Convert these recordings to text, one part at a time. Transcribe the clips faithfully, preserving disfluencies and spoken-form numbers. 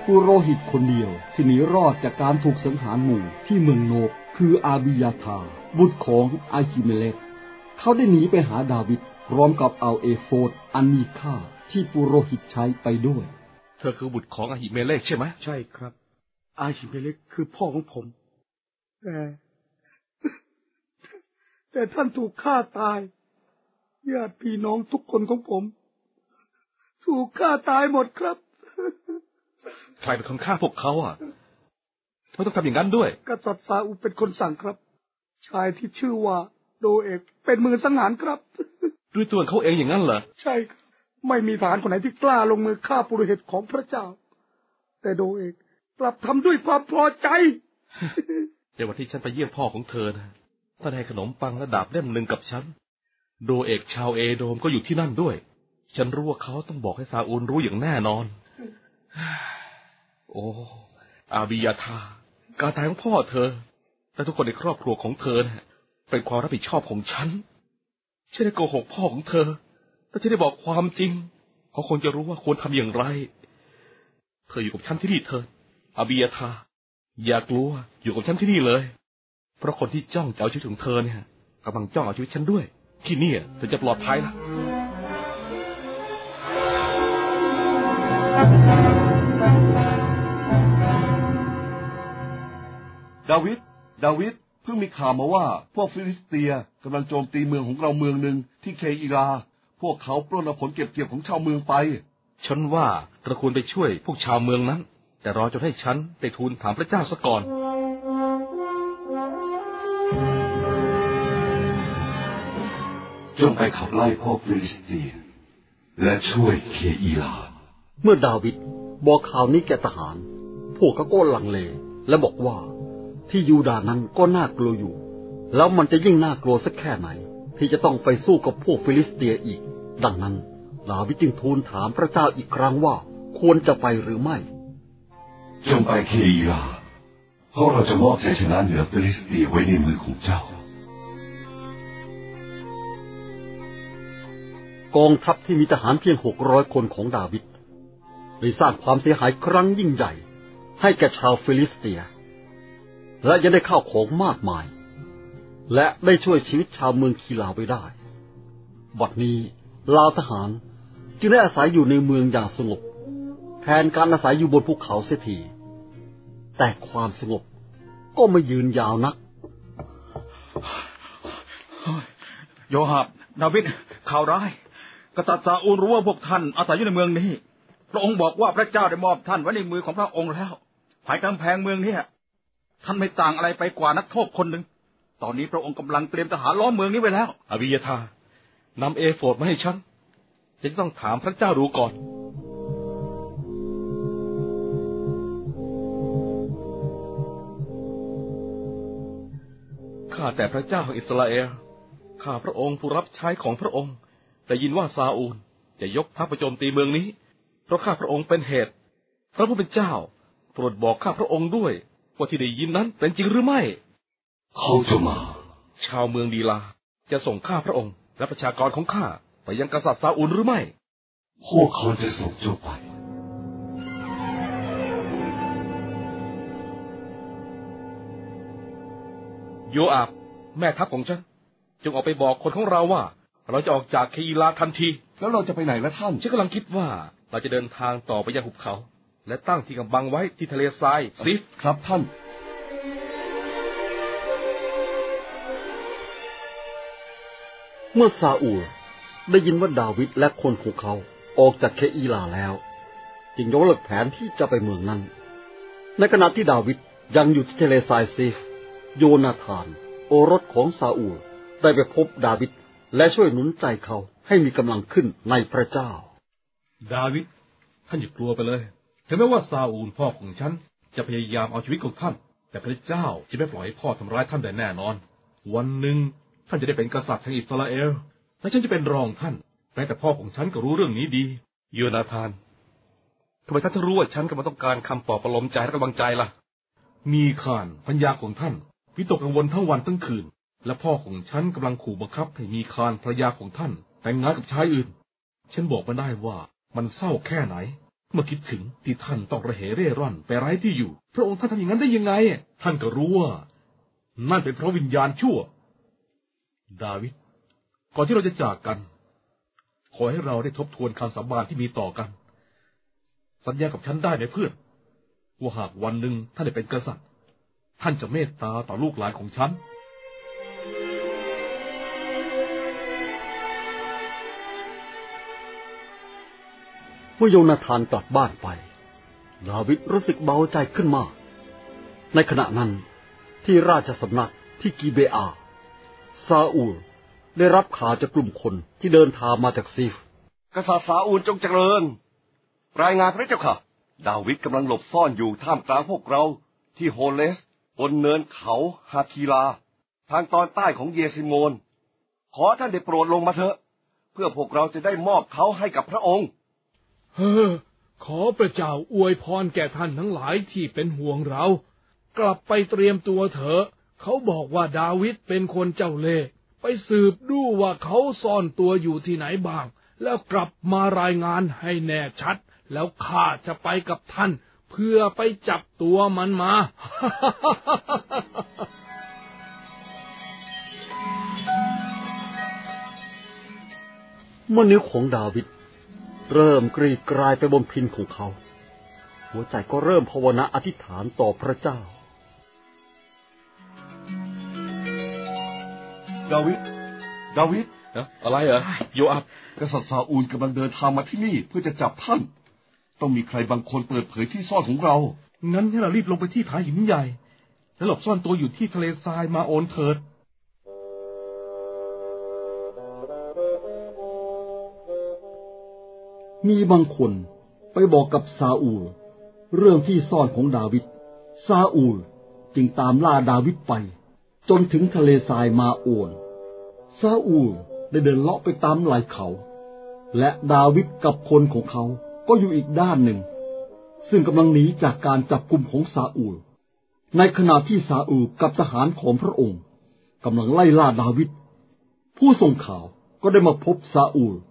ปุโรหิตคนเดียวที่หนีรอดจากการถูกสังหารหมู่ที่เมืองโนบคืออาบิยาธาบุตรของอาฮิเมเลคเขาได้หนีไปหาดาวิดพร้อมกับเอาเอโฟดอันมีค่าที่ปุโรหิตใช้ไปด้วยเธอคือบุตรของอาฮิเมเลคใช่ไหมใช่ครับอาฮิเมเลคคือพ่อของผมแต่แต่ท่านถูกฆ่าตายญาติพี่น้องทุกคนของผมถูกฆ่าตายหมดครับใครเป็นคนฆ่าพวกเขาอ่ะไม่ต้องทำอย่างนั้นด้วยกษัตริย์ซาอูลเป็นคนสั่งครับชายที่ชื่อว่าโดเอกเป็นมือสังหารครับด้วยตัวเขาเองอย่างนั้นเหรอใช่ครับไม่มีทหารคนไหนที่กล้าลงมือฆ่าปุโรหิตของพระเจ้าแต่โดเอกกลับทำด้วยความพอใจในวันที่ฉันไปเยี่ยมพ่อของเธอนะท่านให้ขนมปังและดาบเล่มหนึ่งกับฉันโดเอกชาวเอโดมก็อยู่ที่นั่นด้วยฉันรู้ว่าเขาต้องบอกให้ซาอูลรู้อย่างแน่นอนโอ้อาบิยาธาการตายของพ่อเธอและทุกคนในครอบครัวของเธอนะเป็นความรับผิดชอบของฉันฉันได้โกหกพ่อของเธอแต่ฉันได้บอกความจริงเขาคงจะรู้ว่าควรทำอย่างไรเธออยู่กับฉันที่นี่เถิดอาบิยาธาอย่ากลัวอยู่กับฉันที่นี่เลยเพราะคนที่จ้องจะเอาชีวิตของเธอเนี่ยกำลังจ้องเอาชีวิตฉันด้วยที่นี่เธอจะปลอดภัยละดาวิดดาวิดเพิ่งมีข่าวมาว่าพวกฟิลิสเตียกำลังโจมตีเมืองของเราเมืองหนึ่งที่เคอีลาพวกเขาปล้นเอาผลเก็บเกี่ยวของชาวเมืองไปฉันว่าเราควรไปช่วยพวกชาวเมืองนั้นแต่รอจนให้ฉันไปทูลถามพระเจ้าซะก่อนจงไปขับไล่พวกฟิลิสเตียและช่วยเคอีลาเมื่อดาวิดบอกข่าวนี้แก่ทหารพวกเขาก็ลังเลและบอกว่าที่ยูดาห์นั้นก็น่ากลัวอยู่แล้วมันจะยิ่งน่ากลัวสักแค่ไหนที่จะต้องไปสู้กับพวกฟิลิสเตียอีกดังนั้นดาวิดจึงทูลถามพระเจ้าอีกครั้งว่าควรจะไปหรือไม่จงไปเคอีลาเพราะเราจะมอบชัยชนะเหนือฟิลิสเตียไว้ในมือของเจ้ากองทัพที่มีทหารเพียงหกร้อยคนของดาวิดได้สร้างความเสียหายครั้งยิ่งใหญ่ให้แก่ชาวฟิลิสเตียและยังได้ข้าวของมากมายและได้ช่วยชีวิตชาวเมืองคีลาไว้ได้บัดนี้เหล่าทหารจึงได้อาศัยอยู่ในเมืองอย่างสงบแทนการอาศัยอยู่บนภูเขาเสียทีแต่ความสงบก็ไม่ยืนยาวนักโยอาบดาวิดข่าวร้ายกษัตริย์ซาอูลรู้ว่าพวกท่านอาศัยอยู่ในเมืองนี้พระองค์บอกว่าพระเจ้าได้มอบท่านไว้ในมือของพระองค์แล้วภายกำแพงเมืองนี้ท่านไม่ต่างอะไรไปกว่านักโทษคนหนึ่งตอนนี้พระองค์กำลังเตรียมทหารล้อมเมืองนี้ไว้แล้วอาบิยาธานำเอโฟดมาให้ฉันฉันจะต้องถามพระเจ้าดูก่อนข้าแต่พระเจ้าของอิสราเอลข้าพระองค์ผู้รับใช้ของพระองค์ได้ยินว่าซาอูลจะยกทัพไปโจมตีเมืองนี้เพราะข้าพระองค์เป็นเหตุพระผู้เป็นเจ้าโปรดบอกข้าพระองค์ด้วยว่าที่ได้ยินนั้นเป็นจริงหรือไม่เขาจะมาชาวเมืองดีลาจะส่งข้าพระองค์และประชากรของข้าไปยังกษัตริย์ซาอูลหรือไม่พวกเขาจะส่งเจ้าไปโยอาบแม่ทัพของฉันจงออกไปบอกคนของเราว่าเราจะออกจากเคอีลาทันทีแล้วเราจะไปไหนล่ะท่านฉันกำลังคิดว่าเราจะเดินทางต่อไปยังหุบเขาและตั้งที่กำบังไว้ที่ทะเลทรายซิฟครับท่านเมื่อซาอูลได้ยินว่าดาวิดและคนของเขาออกจากเคอีลาแล้วจึงยกเลิกแผนที่จะไปเมืองนั้นในขณะที่ดาวิดยังอยู่ที่ทะเลทรายซิฟโยนาธานโอรสของซาอูลได้ไปพบดาวิดและช่วยหนุนใจเขาให้มีกำลังขึ้นในพระเจ้าดาวิดท่านอย่ากลัวไปเลยถึงแม้ว่าซาอูลพ่อของฉันจะพยายามเอาชีวิตของท่านแต่พระเจ้าจะไม่ปล่อยให้พ่อทำร้ายท่านได้แน่นอนวันหนึ่งท่านจะได้เป็นกษัตริย์แห่งอิสราเอลและฉันจะเป็นรองท่านแม้แต่พ่อของฉันก็รู้เรื่องนี้ดีโยนาธานทำไมท่านถึงรู้ว่าฉันกำลังต้องการคำปลอบประโลมใจและกำลังใจล่ะมีข่านพัญญาของท่านวิตกกังวลทั้งวันทั้งคืนและพ่อของฉันกำลังขู่บังคับให้มีข่านภรรยาของท่านแต่งงานกับชายอื่นฉันบอกมาได้ว่ามันเศร้าแค่ไหนเมื่อคิดถึงที่ท่านต้องระเหเร่ร่อนไปไร้ที่อยู่พระองค์ท่านทำอย่างนั้นได้ยังไงท่านก็รู้ว่านั่นเป็นเพราะวิญญาณชั่วดาวิดก่อนที่เราจะจากกันขอให้เราได้ทบทวนคำสาบานที่มีต่อกันสัญญากับฉันได้ไหมเพื่อนว่าหากวันหนึ่งท่านได้เป็นกษัตริย์ท่านจะเมตตาต่อลูกหลานของฉันเมื่อโยนาธานกลับบ้านไปดาวิดรู้สึกเบาใจขึ้นมากในขณะนั้นที่ราชสำนักที่กิเบอาซาอูลได้รับข่าวจากกลุ่มคนที่เดินทางมาจากซีฟกษัตริย์ซาอูลจงเจริญรายงานพระเจ้าค่ะดาวิดกำลังหลบซ่อนอยู่ท่ามกลางพวกเราที่โฮเลสบนเนินเขาฮาคีลาทางตอนใต้ของเยซิโมนขอท่านได้โปรดลงมาเถอะเพื่อพวกเราจะได้มอบเขาให้กับพระองค์เฮ้อขอพระเจ้าอวยพรแก่ท่านทั้งหลายที่เป็นห่วงเรากลับไปเตรียมตัวเถอะเขาบอกว่าดาวิดเป็นคนเจ้าเล่ห์ไปสืบดูว่าเขาซ่อนตัวอยู่ที่ไหนบ้างแล้วกลับมารายงานให้แน่ชัดแล้วข้าจะไปกับท่านเพื่อไปจับตัวมันมาเมื่อนิ้วของดาวิดเริ่มกรีดกรายไปบนพินของเขาหัวใจก็เริ่มภาวนาอธิษฐานต่อพระเจ้าดาวิดดาวิดอะไรเหรอโยอับกษัตริย์ซาอูลกำลังเดินทางมาที่นี่เพื่อจะจับท่านต้องมีใครบางคนเปิดเผยที่ซ่อนของเรางั้นให้เรารีบลงไปที่ผาหินใหญ่แล้วหลบซ่อนตัวอยู่ที่ทะเลทรายมาโอนเถิดมีบางคนไปบอกกับซาอูลเรื่องที่ซ่อนของดาวิดซาอูลจึงตามล่าดาวิดไปจนถึงทะเลทรายมาโอนซาอูลได้เดินเลาะไปตามไหล่เขาและดาวิดกับคนของเขาก็อยู่อีกด้านหนึ่งซึ่งกำลังหนีจากการจับกุมของซาอูลในขณะที่ซาอูลกับทหารของพระองค์กำลังไล่ล่าดาวิดผู้ส่งข่าวก็ได้มาพบซาอูล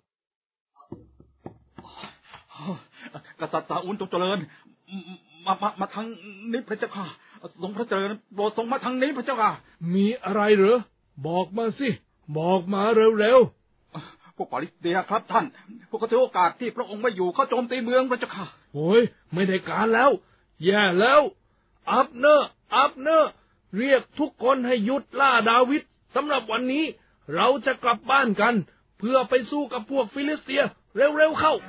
กษัตริย์ซาอูลจงเจริญมามามาทางนี้พระเจ้าค่ะทรงพระเจริญโปรดทรงมาทางนี้พระเจ้าค่ะมีอะไรเหรอบอกมาสิบอกมาเร็วๆพวกปาลิสเตียครับท่านพวกเขาถือโอกาสที่พระองค์ไม่อยู่เขาโจมตีเมืองพระเจ้าค่ะโอ้ยไม่ได้การแล้วแย่แล้วอับเนอร์อับเนอร์เรียกทุกคนให้หยุดล่าดาวิดสำหรับวันนี้เราจะกลับบ้านกันเพื่อไปสู้กับพวกฟิลิสเตียเร็วๆเข้า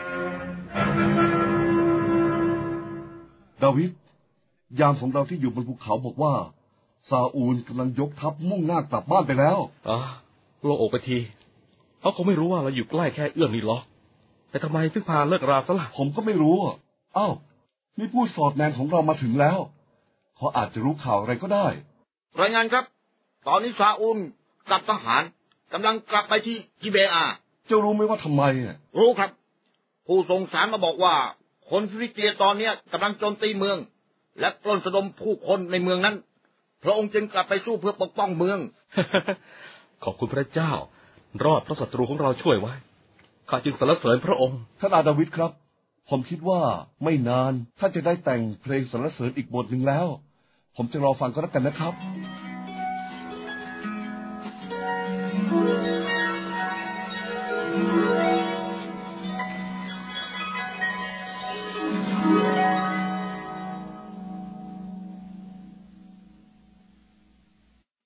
ดาวิดยามของเราที่อยู่บนภูเขาบอกว่าซาอูลกำลังยกทัพมุ่งหน้ากลับบ้านไปแล้วอ๋อโล่งอกไปทีเขาคงไม่รู้ว่าเราอยู่ใกล้แค่เอื้อมนี่หรอกแต่ทำไมถึงพาเลิกราซะล่ะผมก็ไม่รู้อ้าวนี่ผู้สอดแนมของเรามาถึงแล้วเขาอาจจะรู้ข่าวอะไรก็ได้รายงานครับตอนนี้ซาอูลกับทหารกำลังกลับไปที่กิเบอาเจ้ารู้ไหมว่าทำไมรู้ครับผู้ส่งสารมาบอกว่าคนฟิลิสเตียตอนนี้กำลังโจมตีเมืองและปล้นสะดมผู้คนในเมืองนั้นพระองค์จึงกลับไปสู้เพื่อปกป้องเมืองขอบคุณพระเจ้ารอดเพราะศัตรูของเราช่วยไว้ข้าจึงสรรเสริญพระองค์ท่านอาดาวิดครับผมคิดว่าไม่นานท่านจะได้แต่งเพลงสรรเสริญอีกบทหนึ่งแล้วผมจะรอฟังก็แล้วกันนะครับ